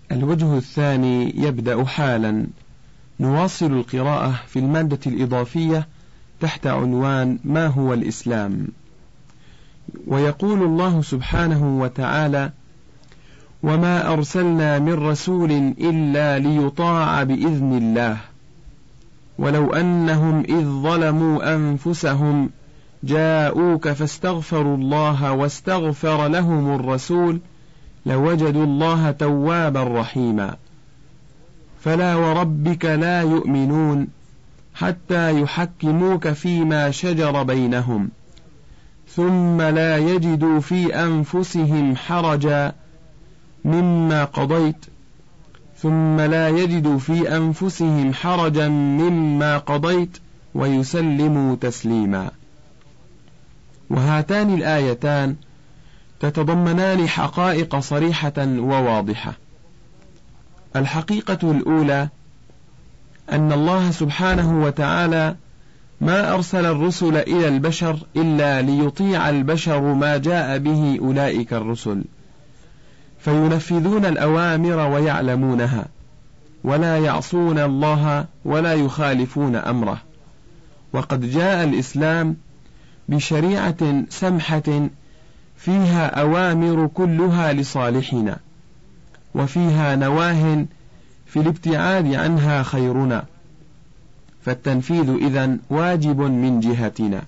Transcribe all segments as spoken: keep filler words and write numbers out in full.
الوجه الثاني يبدأ حالا. نواصل القراءة في المادة الإضافية تحت عنوان ما هو الإسلام. ويقول الله سبحانه وتعالى: وما أرسلنا من رسول إلا ليطاع بإذن الله ولو أنهم إذ ظلموا أنفسهم جاءوك فاستغفروا الله واستغفر لهم الرسول لوجدوا الله توابا رحيما فلا وربك لا يؤمنون حتى يحكموك فيما شجر بينهم ثم لا يجدوا في أنفسهم حرجا مما قضيت ثم لا يجدوا في أنفسهم حرجا مما قضيت ويسلموا تسليما. وهاتان الآيتان تتضمنان حقائق صريحة وواضحة. الحقيقة الأولى أن الله سبحانه وتعالى ما أرسل الرسل إلى البشر إلا ليطيع البشر ما جاء به أولئك الرسل، فينفذون الأوامر ويعلمونها ولا يعصون الله ولا يخالفون أمره. وقد جاء الإسلام بشريعة سمحة فيها أوامر كلها لصالحنا وفيها نواه في الابتعاد عنها خيرنا، فالتنفيذ إذن واجب من جهتنا.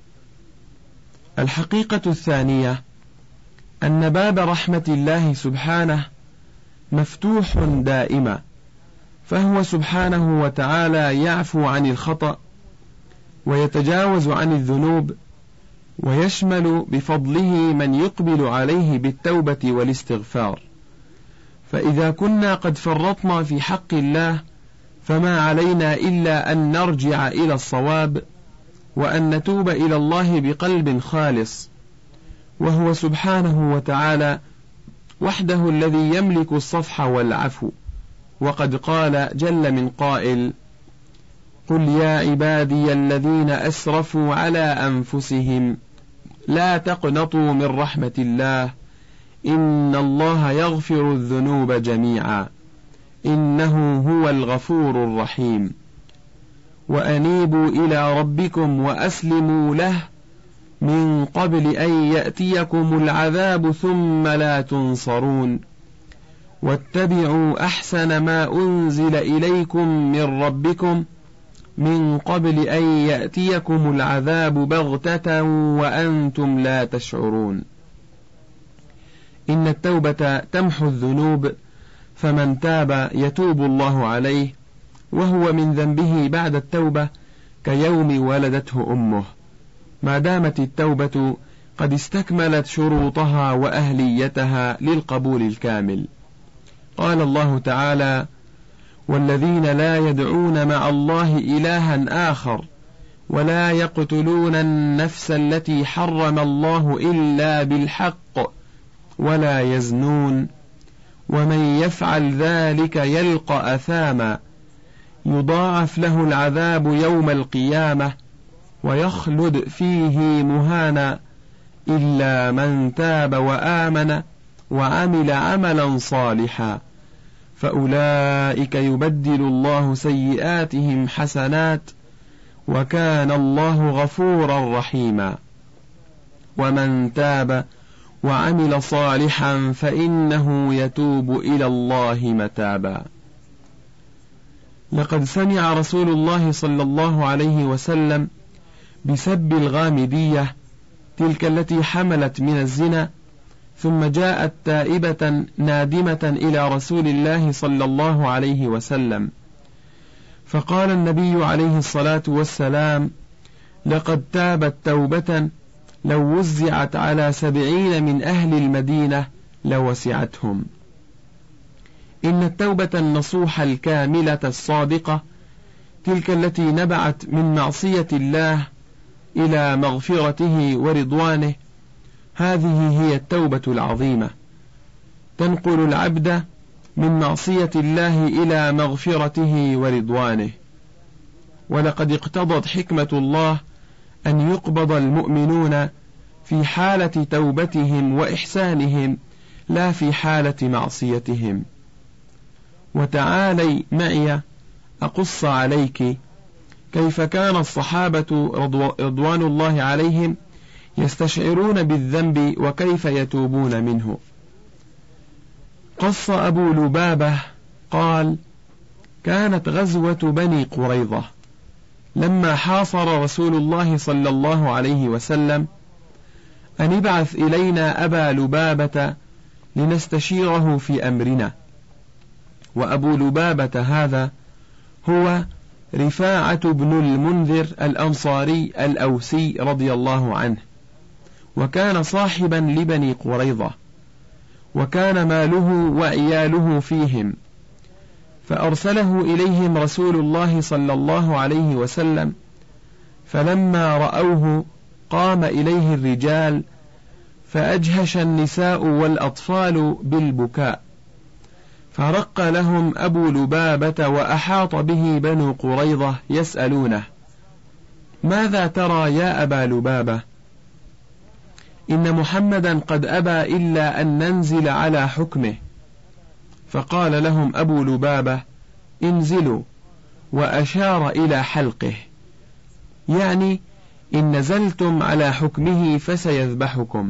الحقيقة الثانية أن باب رحمة الله سبحانه مفتوح دائما، فهو سبحانه وتعالى يعفو عن الخطأ ويتجاوز عن الذنوب ويشمل بفضله من يقبل عليه بالتوبة والاستغفار. فإذا كنا قد فرطنا في حق الله فما علينا إلا أن نرجع إلى الصواب وأن نتوب إلى الله بقلب خالص، وهو سبحانه وتعالى وحده الذي يملك الصفح والعفو. وقد قال جل من قائل: قل يا عبادي الذين أسرفوا على أنفسهم لا تقنطوا من رحمة الله إن الله يغفر الذنوب جميعا إنه هو الغفور الرحيم وأنيبوا إلى ربكم وأسلموا له من قبل أن يأتيكم العذاب ثم لا تنصرون واتبعوا أحسن ما أنزل إليكم من ربكم من قبل أن يأتيكم العذاب بغتة وأنتم لا تشعرون. إن التوبة تمحو الذنوب، فمن تاب يتوب الله عليه وهو من ذنبه بعد التوبة كيوم ولدته أمه، ما دامت التوبة قد استكملت شروطها وأهليتها للقبول الكامل. قال الله تعالى: والذين لا يدعون مع الله إلها آخر ولا يقتلون النفس التي حرم الله إلا بالحق ولا يزنون ومن يفعل ذلك يلقى أثاما يضاعف له العذاب يوم القيامة ويخلد فيه مهانا إلا من تاب وآمن وعمل عملا صالحا فأولئك يبدل الله سيئاتهم حسنات وكان الله غفورا رحيما. ومن تاب وعمل صالحا فإنه يتوب إلى الله متابا. لقد سمع رسول الله صلى الله عليه وسلم بسب الغامدية تلك التي حملت من الزنا ثم جاءت تائبة نادمة إلى رسول الله صلى الله عليه وسلم، فقال النبي عليه الصلاة والسلام: لقد تابت توبة لو وزعت على سبعين من أهل المدينة لوسعتهم. إن التوبة النصوح الكاملة الصادقة تلك التي نبعت من معصية الله إلى مغفرته ورضوانه، هذه هي التوبة العظيمة، تنقل العبد من معصية الله إلى مغفرته ورضوانه. ولقد اقتضت حكمة الله أن يقبض المؤمنون في حالة توبتهم وإحسانهم لا في حالة معصيتهم. وتعالي معي أقص عليك كيف كان الصحابة رضوان الله عليهم يستشعرون بالذنب وكيف يتوبون منه. قص أبو لبابة قال: كانت غزوة بني قريظة لما حاصر رسول الله صلى الله عليه وسلم أن ابعث إلينا أبا لبابة لنستشيره في أمرنا. وأبو لبابة هذا هو رفاعة بن المنذر الأنصاري الأوسي رضي الله عنه، وكان صاحبا لبني قريظة، وكان ماله وعياله فيهم، فأرسله إليهم رسول الله صلى الله عليه وسلم، فلما رأوه قام إليه الرجال فأجهش النساء والأطفال بالبكاء، فرق لهم أبو لبابة وأحاط به بنو قريظة يسألونه: ماذا ترى يا أبا لبابة؟ إن محمدا قد أبى إلا أن ننزل على حكمه. فقال لهم أبو لبابة: انزلوا، وأشار إلى حلقه، يعني إن نزلتم على حكمه فسيذبحكم.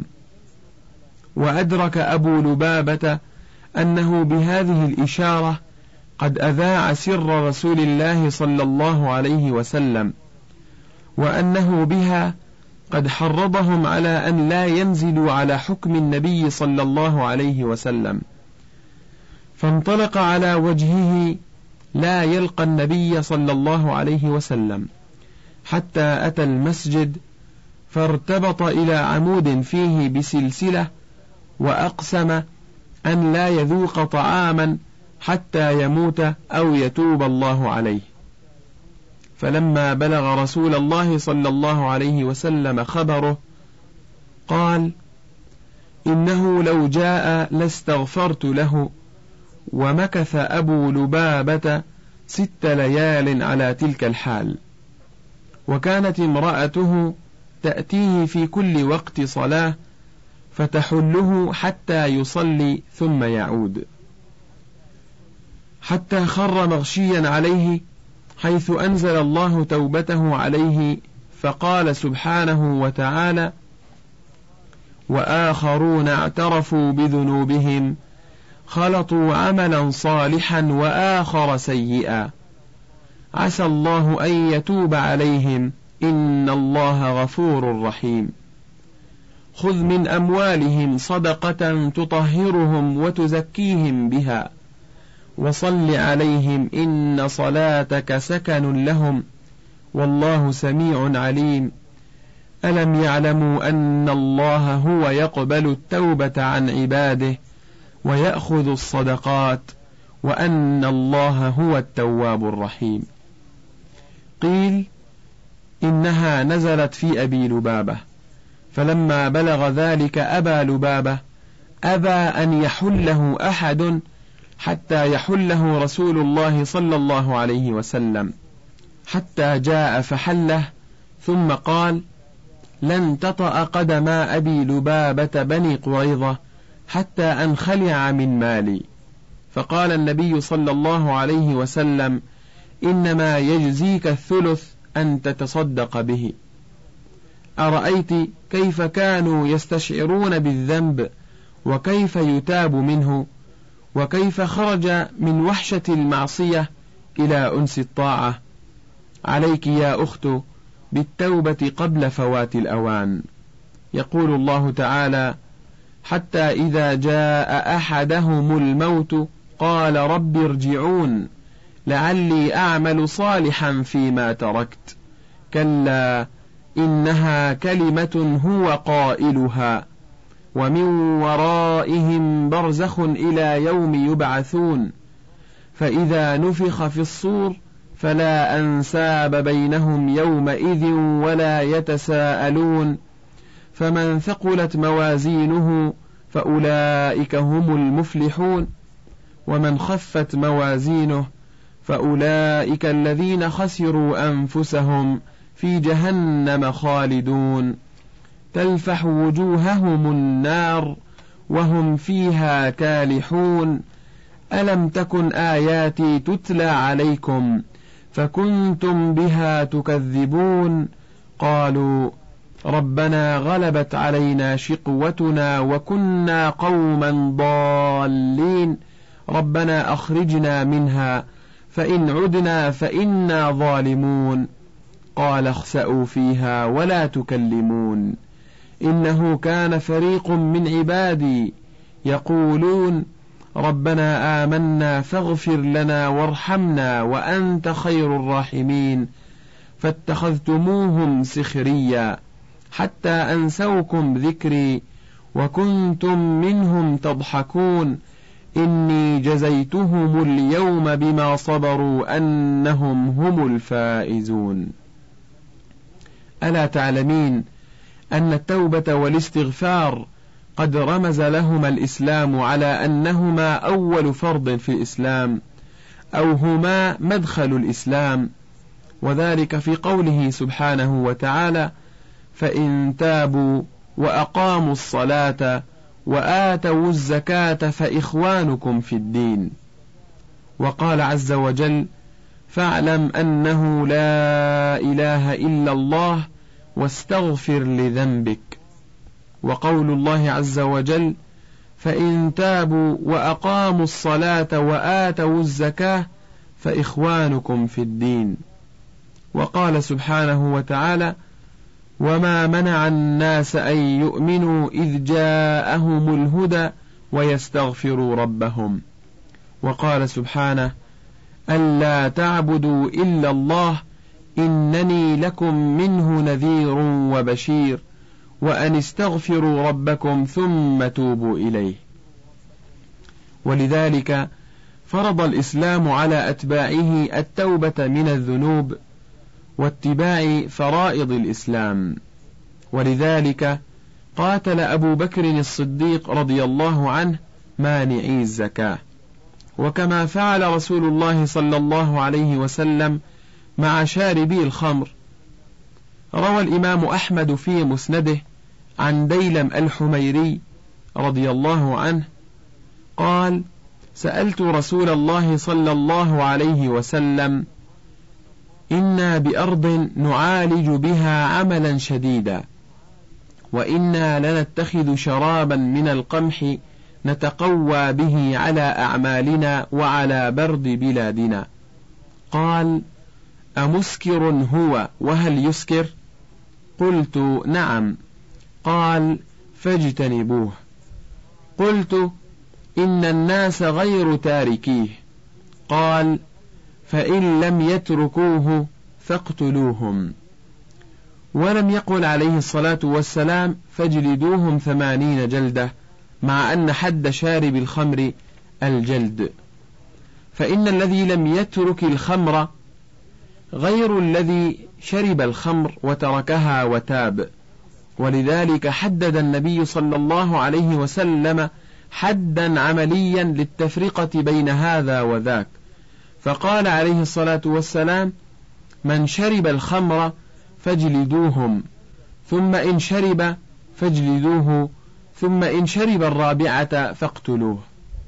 وأدرك أبو لبابة أنه بهذه الإشارة قد أذاع سر رسول الله صلى الله عليه وسلم، وأنه بها قد حرضهم على أن لا ينزلوا على حكم النبي صلى الله عليه وسلم، فانطلق على وجهه لا يلقى النبي صلى الله عليه وسلم، حتى أتى المسجد فارتبط إلى عمود فيه بسلسلة، وأقسم أن لا يذوق طعاما حتى يموت أو يتوب الله عليه. فلما بلغ رسول الله صلى الله عليه وسلم خبره قال: إنه لو جاء لاستغفرت له. ومكث أبو لبابة ست ليال على تلك الحال. وكانت امرأته تأتيه في كل وقت صلاة فتحله حتى يصلي ثم يعود، حتى خر مغشيا عليه، حيث أنزل الله توبته عليه فقال سبحانه وتعالى: وآخرون اعترفوا بذنوبهم خلطوا عملا صالحا وآخر سيئا عسى الله أن يتوب عليهم إن الله غفور رحيم. خذ من أموالهم صدقة تطهرهم وتزكيهم بها وصل عليهم إن صلاتك سكن لهم والله سميع عليم. ألم يعلموا أن الله هو يقبل التوبة عن عباده ويأخذ الصدقات وأن الله هو التواب الرحيم. قيل إنها نزلت في أبي لبابة، فلما بلغ ذلك أبا لبابة أبى أن يحله أحد حتى يحله رسول الله صلى الله عليه وسلم، حتى جاء فحله، ثم قال: لن تطأ قدم أبي لبابة بني قريظة حتى أنخلع من مالي. فقال النبي صلى الله عليه وسلم: إنما يجزيك الثلث أن تتصدق به. أرأيت كيف كانوا يستشعرون بالذنب وكيف يتاب منه، وكيف خرج من وحشة المعصية إلى أنس الطاعة. عليك يا أخت بالتوبة قبل فوات الأوان. يقول الله تعالى: حتى إذا جاء أحدهم الموت قال رب ارجعون لعلي أعمل صالحا فيما تركت، كلا إنها كلمة هو قائلها ومن ورائهم برزخ إلى يوم يبعثون، فإذا نفخ في الصور فلا أنساب بينهم يومئذ ولا يتساءلون، فمن ثقلت موازينه فأولئك هم المفلحون، ومن خفت موازينه فأولئك الذين خسروا أنفسهم في جهنم خالدون، تلفح وجوههم النار وهم فيها كالحون، ألم تكن آياتي تتلى عليكم فكنتم بها تكذبون قالوا ربنا غلبت علينا شقوتنا وكنا قوما ضالين ربنا أخرجنا منها فإن عدنا فإنا ظالمون قال اخسأوا فيها ولا تكلمون إنه كان فريق من عبادي يقولون ربنا آمنا فاغفر لنا وارحمنا وأنت خير الراحمين فاتخذتموهم سخريا حتى أنسوكم ذكري وكنتم منهم تضحكون إني جزيتهم اليوم بما صبروا أنهم هم الفائزون. ألا تعلمين أن التوبة والاستغفار قد رمز لهما الإسلام على أنهما أول فرض في الإسلام أو هما مدخل الإسلام، وذلك في قوله سبحانه وتعالى فإن تابوا وأقاموا الصلاة وآتوا الزكاة فإخوانكم في الدين. وقال عز وجل فاعلم أنه لا إله إلا الله واستغفر لذنبك. وقول الله عز وجل فإن تابوا وأقاموا الصلاة وآتوا الزكاة فإخوانكم في الدين. وقال سبحانه وتعالى وما منع الناس أن يؤمنوا إذ جاءهم الهدى ويستغفروا ربهم. وقال سبحانه ألا تعبدوا إلا الله إنني لكم منه نذير وبشير وأن استغفروا ربكم ثم توبوا إليه. ولذلك فرض الإسلام على أتباعه التوبة من الذنوب واتباع فرائض الإسلام. ولذلك قاتل أبو بكر الصديق رضي الله عنه مانعي الزكاة، وكما فعل رسول الله صلى الله عليه وسلم مع شاربي الخمر. روى الإمام أحمد في مسنده عن ديلم الحميري رضي الله عنه قال سألت رسول الله صلى الله عليه وسلم إنا بأرض نعالج بها عملا شديدا وإنا لنتخذ شرابا من القمح نتقوى به على أعمالنا وعلى برد بلادنا. قال أمسكر هو وهل يسكر؟ قلت نعم. قال فاجتنبوه. قلت إن الناس غير تاركيه. قال فإن لم يتركوه فاقتلوهم. ولم يقل عليه الصلاة والسلام فاجلدوهم ثمانين جلدة، مع أن حد شارب الخمر الجلد، فإن الذي لم يترك الخمر غير الذي شرب الخمر وتركها وتاب. ولذلك حدد النبي صلى الله عليه وسلم حدا عمليا للتفرقة بين هذا وذاك، فقال عليه الصلاة والسلام من شرب الخمر فاجلدوهم، ثم إن شرب فاجلدوه، ثم إن شرب الرابعة فاقتلوه.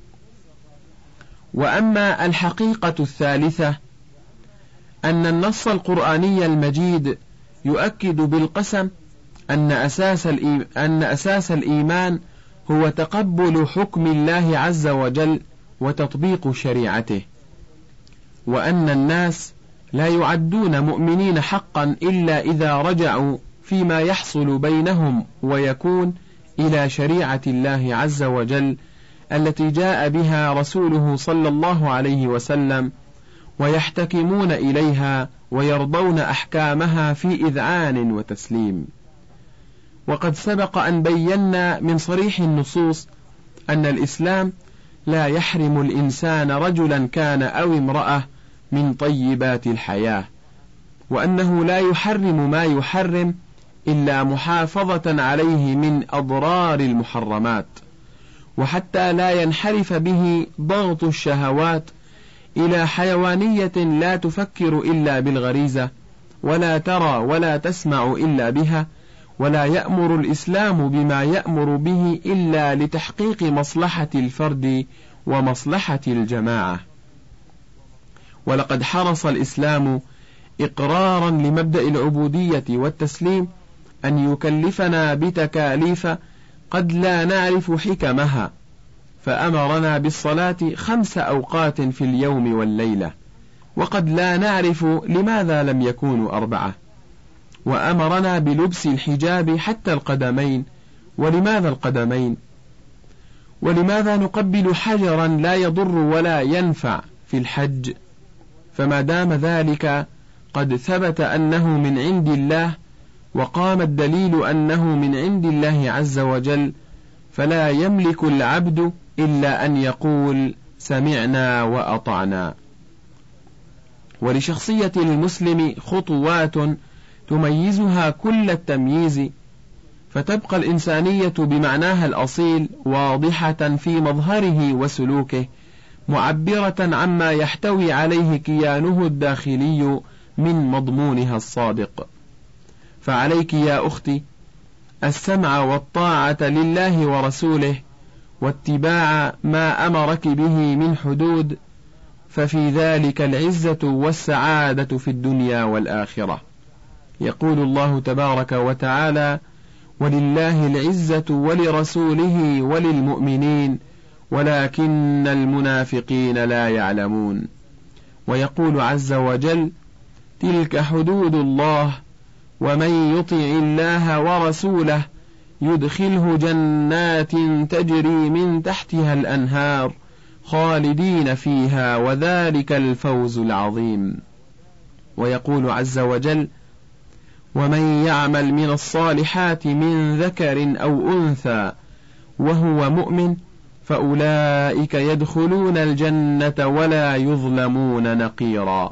وأما الحقيقة الثالثة أن النص القرآني المجيد يؤكد بالقسم أن أساس أن أساس الإيمان هو تقبل حكم الله عز وجل وتطبيق شريعته، وأن الناس لا يعدون مؤمنين حقا إلا إذا رجعوا فيما يحصل بينهم ويكون إلى شريعة الله عز وجل التي جاء بها رسوله صلى الله عليه وسلم، ويحتكمون إليها ويرضون أحكامها في إذعان وتسليم. وقد سبق أن بينا من صريح النصوص أن الإسلام لا يحرم الإنسان رجلا كان أو امرأة من طيبات الحياة، وأنه لا يحرم ما يحرم إلا محافظة عليه من أضرار المحرمات، وحتى لا ينحرف به ضغط الشهوات إلى حيوانية لا تفكر إلا بالغريزة ولا ترى ولا تسمع إلا بها، ولا يأمر الإسلام بما يأمر به إلا لتحقيق مصلحة الفرد ومصلحة الجماعة. ولقد حرص الإسلام إقرارا لمبدأ العبودية والتسليم أن يكلفنا بتكاليف قد لا نعرف حكمها، فأمرنا بالصلاة خمس أوقات في اليوم والليلة، وقد لا نعرف لماذا لم يكونوا أربعة، وأمرنا بلبس الحجاب حتى القدمين، ولماذا القدمين؟ ولماذا نقبل حجرا لا يضر ولا ينفع في الحج؟ فما دام ذلك قد ثبت أنه من عند الله، وقام الدليل أنه من عند الله عز وجل، فلا يملك العبد إلا أن يقول سمعنا وأطعنا. ولشخصية المسلم خطوات تميزها كل التمييز، فتبقى الإنسانية بمعناها الأصيل واضحة في مظهره وسلوكه، معبرة عما يحتوي عليه كيانه الداخلي من مضمونها الصادق. فعليك يا أختي السمع والطاعة لله ورسوله، واتباع ما أمرك به من حدود، ففي ذلك العزة والسعادة في الدنيا والآخرة. يقول الله تبارك وتعالى: ولله العزة ولرسوله وللمؤمنين ولكن المنافقين لا يعلمون. ويقول عز وجل: تلك حدود الله ومن يطع الله ورسوله يدخله جنات تجري من تحتها الأنهار خالدين فيها وذلك الفوز العظيم. ويقول عز وجل: ومن يعمل من الصالحات من ذكر أو أنثى وهو مؤمن فأولئك يدخلون الجنة ولا يظلمون نقيرا.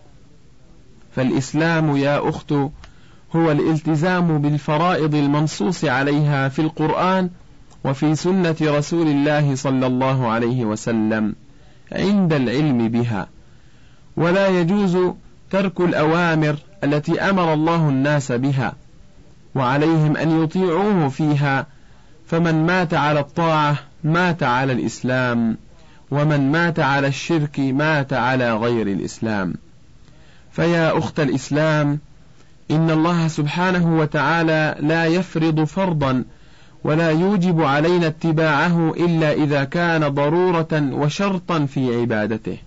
فالإسلام يا أخت هو الالتزام بالفرائض المنصوص عليها في القرآن وفي سنة رسول الله صلى الله عليه وسلم عند العلم بها، ولا يجوز ترك الأوامر التي أمر الله الناس بها، وعليهم أن يطيعوه فيها، فمن مات على الطاعة مات على الإسلام، ومن مات على الشرك مات على غير الإسلام. فيا أخت الإسلام، إن الله سبحانه وتعالى لا يفرض فرضا ولا يوجب علينا اتباعه إلا إذا كان ضرورة وشرطا في عبادته.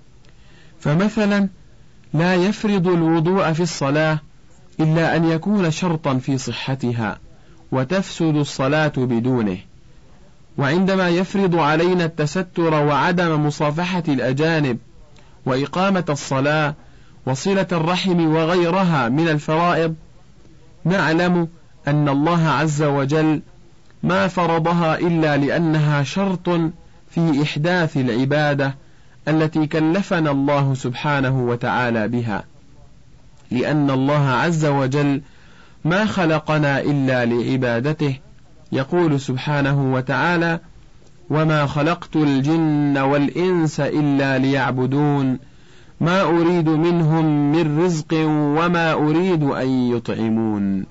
فمثلا لا يفرض الوضوء في الصلاة إلا أن يكون شرطا في صحتها وتفسد الصلاة بدونه. وعندما يفرض علينا التستر وعدم مصافحة الأجانب وإقامة الصلاة وصلة الرحم وغيرها من الفرائض، نعلم أن الله عز وجل ما فرضها إلا لأنها شرط في إحداث العبادة التي كلفنا الله سبحانه وتعالى بها، لأن الله عز وجل ما خلقنا إلا لعبادته. يقول سبحانه وتعالى: وما خلقت الجن والإنس إلا ليعبدون ما أريد منهم من رزق وما أريد أن يطعمون.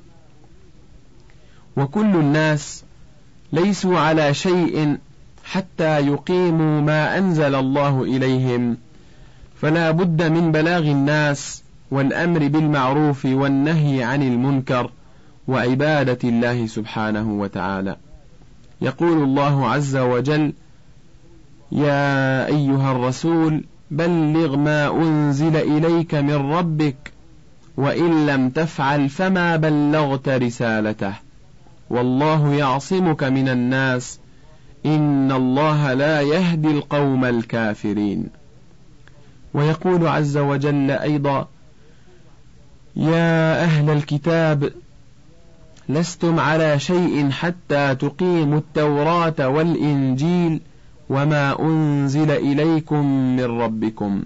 وكل الناس ليسوا على شيء حتى يقيموا ما أنزل الله إليهم، فلا بد من بلاغ الناس والأمر بالمعروف والنهي عن المنكر وعبادة الله سبحانه وتعالى. يقول الله عز وجل: يا أيها الرسول بلغ ما أنزل إليك من ربك وإن لم تفعل فما بلغت رسالته والله يعصمك من الناس إن الله لا يهدي القوم الكافرين. ويقول عز وجل أيضا: يا أهل الكتاب لستم على شيء حتى تقيموا التوراة والإنجيل وما أنزل إليكم من ربكم.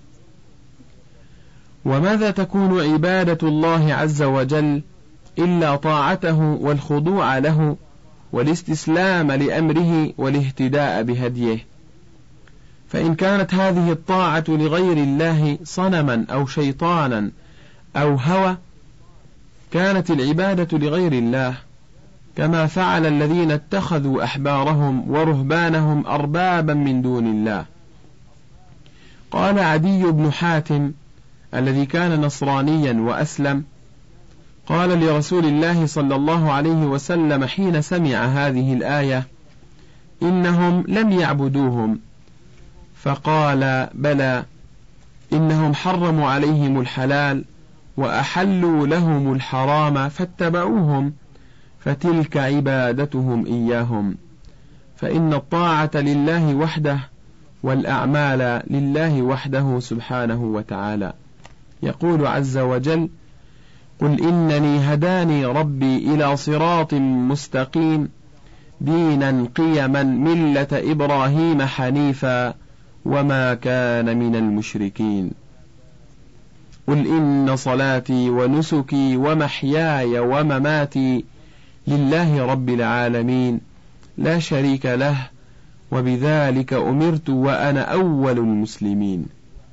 وماذا تكون عبادة الله عز وجل إلا طاعته والخضوع له والاستسلام لأمره والاهتداء بهديه. فإن كانت هذه الطاعة لغير الله صنما أو شيطانا أو هوى كانت العبادة لغير الله، كما فعل الذين اتخذوا أحبارهم ورهبانهم أربابا من دون الله. قال عدي بن حاتم الذي كان نصرانيا وأسلم، قال لرسول الله صلى الله عليه وسلم حين سمع هذه الآية: إنهم لم يعبدوهم، فقال: بلى، إنهم حرموا عليهم الحلال وأحلوا لهم الحرام فاتبعوهم، فتلك عبادتهم إياهم، فإن الطاعة لله وحده والأعمال لله وحده سبحانه وتعالى. يقول عز وجل: قل إنني هداني ربي إلى صراط مستقيم دينا قيما ملة إبراهيم حنيفا وما كان من المشركين. قل إن صلاتي ونسكي ومحياي ومماتي لله رب العالمين لا شريك له وبذلك أمرت وأنا أول المسلمين.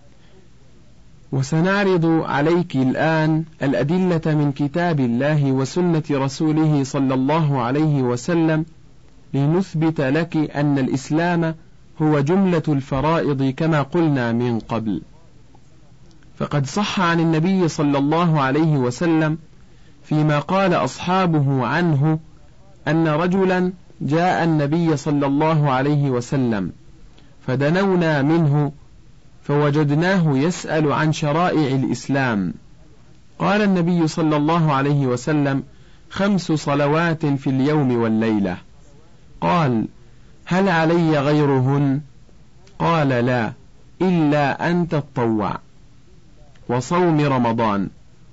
وسنعرض عليك الآن الأدلة من كتاب الله وسنة رسوله صلى الله عليه وسلم لنثبت لك أن الإسلام هو جملة الفرائض كما قلنا من قبل. فقد صح عن النبي صلى الله عليه وسلم فيما قال أصحابه عنه أن رجلا جاء النبي صلى الله عليه وسلم فدنونا منه فوجدناه يسأل عن شرائع الإسلام. قال النبي صلى الله عليه وسلم: خمس صلوات في اليوم والليلة. قال: هل علي غيرهن؟ قال: لا، إلا أن تتطوع. وصوم رمضان.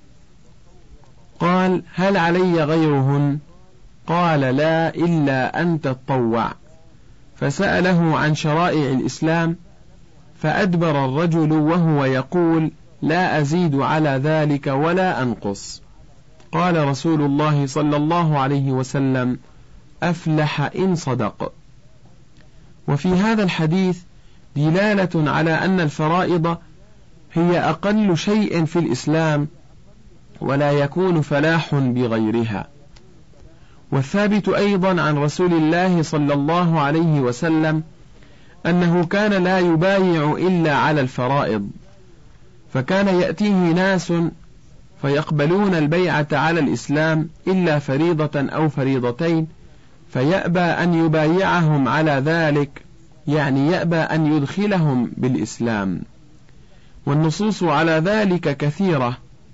قال: هل علي غيرهن؟ قال: لا، إلا أن تتطوع. فسأله عن شرائع الإسلام فأدبر الرجل وهو يقول: لا أزيد على ذلك ولا أنقص. قال رسول الله صلى الله عليه وسلم: أفلح إن صدق. وفي هذا الحديث دلالة على أن الفرائض هي أقل شيء في الإسلام ولا يكون فلاح بغيرها. والثابت أيضا عن رسول الله صلى الله عليه وسلم أنه كان لا يبايع إلا على الفرائض، فكان يأتيه ناس فيقبلون البيعة على الإسلام إلا فريضة أو فريضتين، فيأبى أن يبايعهم على ذلك، يعني يأبى أن يدخلهم بالإسلام. والنصوص على ذلك كثيرة.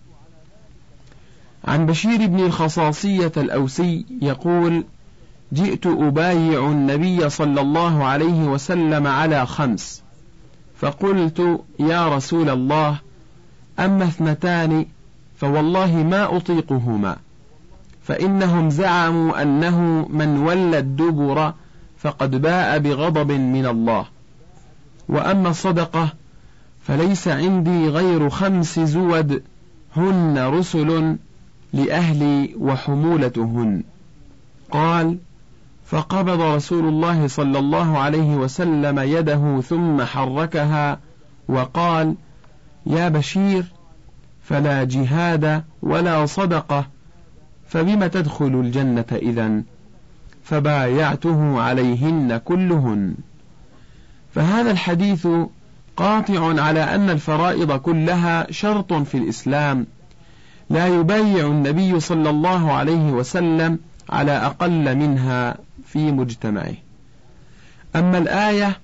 عن بشير بن الخصاصية الأوسي يقول: جئت أبايع النبي صلى الله عليه وسلم على خمس، فقلت: يا رسول الله، أما اثنتان فوالله ما أطيقهما، فإنهم زعموا أنه من ولى الدبر فقد باء بغضب من الله، وأما الصدقة فليس عندي غير خمس زود هن رسل لأهلي وحمولتهن. قال: فقبض رسول الله صلى الله عليه وسلم يده ثم حركها وقال: يا بشير، فلا جهاد ولا صدقة، فبم تدخل الجنة إذن؟ فبايعته عليهن كلهن. فهذا الحديث قاطع على أن الفرائض كلها شرط في الإسلام، لا يبايع النبي صلى الله عليه وسلم على أقل منها في مجتمعه. أما الآية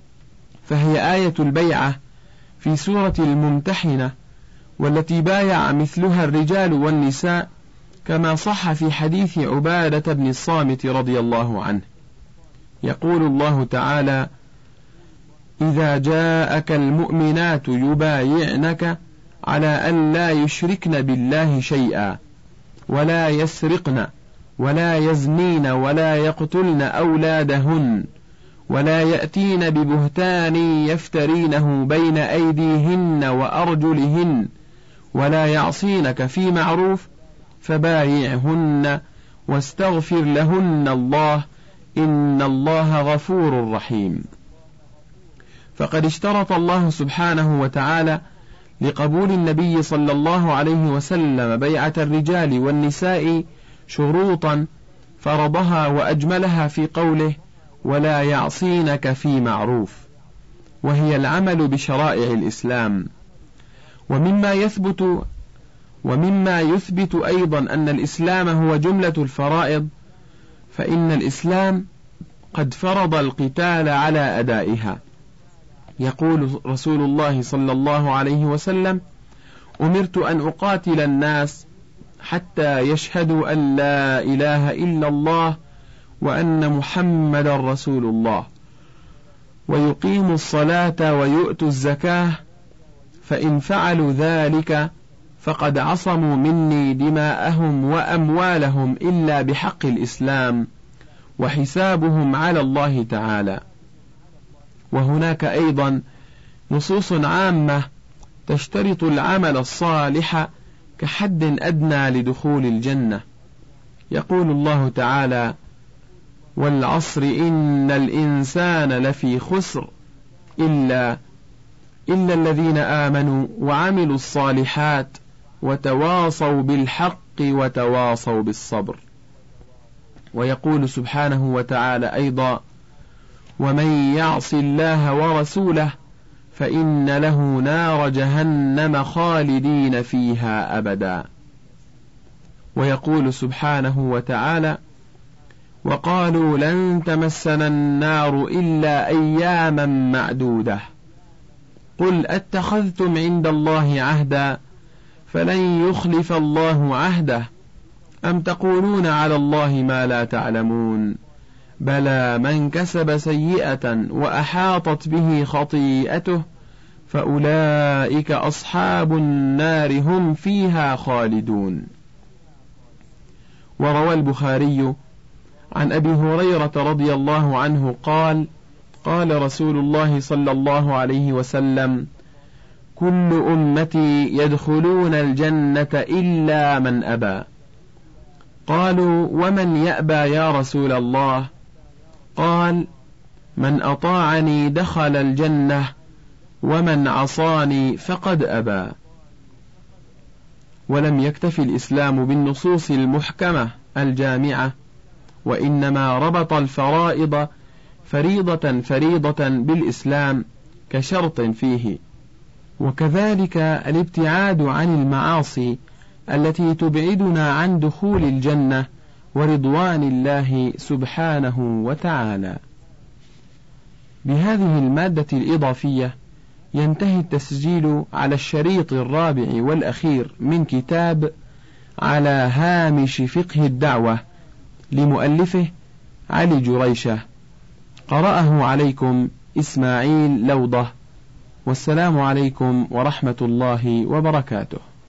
فهي آية البيعة في سورة الممتحنة، والتي بايع مثلها الرجال والنساء، كما صح في حديث عبادة بن الصامت رضي الله عنه. يقول الله تعالى: إذا جاءك المؤمنات يبايعنك على أن لا يشركن بالله شيئا ولا يسرقن ولا يزنين ولا يقتلن أولادهن ولا يأتين ببهتان يفترينه بين أيديهن وأرجلهن ولا يعصينك في معروف فبايعهن واستغفر لهن الله إن الله غفور رحيم. فقد اشترط الله سبحانه وتعالى لقبول النبي صلى الله عليه وسلم بيعة الرجال والنساء شروطا، فرضها وأجملها في قوله ولا يعصينك في معروف، وهي العمل بشرائع الإسلام. ومما يثبت ومما يثبت أيضا أن الإسلام هو جملة الفرائض، فإن الإسلام قد فرض القتال على أدائها. يقول رسول الله صلى الله عليه وسلم: أمرت أن أقاتل الناس حتى يشهدوا أن لا إله إلا الله وأن محمد رسول الله ويقيموا الصلاة ويؤتوا الزكاة، فإن فعلوا ذلك فقد عصموا مني دماءهم وأموالهم إلا بحق الإسلام، وحسابهم على الله تعالى. وهناك أيضا نصوص عامة تشترط العمل الصالح كحد أدنى لدخول الجنة. يقول الله تعالى: والعصر إن الإنسان لفي خسر إلا إلا الذين آمنوا وعملوا الصالحات وتواصوا بالحق وتواصوا بالصبر. ويقول سبحانه وتعالى أيضا: ومن يعص الله ورسوله فإن له نار جهنم خالدين فيها أبدا. ويقول سبحانه وتعالى: وقالوا لن تمسنا النار إلا أياما معدودة قل أتخذتم عند الله عهدا فلن يخلف الله عهده أم تقولون على الله ما لا تعلمون بلى من كسب سيئة وأحاطت به خطيئته فأولئك أصحاب النار هم فيها خالدون. وروى البخاري عن أبي هريرة رضي الله عنه قال: قال رسول الله صلى الله عليه وسلم: كل أمتي يدخلون الجنة إلا من أبى. قالوا: ومن يأبى يا رسول الله؟ قال: من أطاعني دخل الجنة ومن عصاني فقد أبى. ولم يكتف الإسلام بالنصوص المحكمة الجامعة، وإنما ربط الفرائض فريضة فريضة بالإسلام كشرط فيه، وكذلك الابتعاد عن المعاصي التي تبعدنا عن دخول الجنة ورضوان الله سبحانه وتعالى. بهذه المادة الإضافية ينتهي التسجيل على الشريط الرابع والأخير من كتاب على هامش فقه الدعوة لمؤلفه علي جريشة. قرأه عليكم إسماعيل لوضة، والسلام عليكم ورحمة الله وبركاته.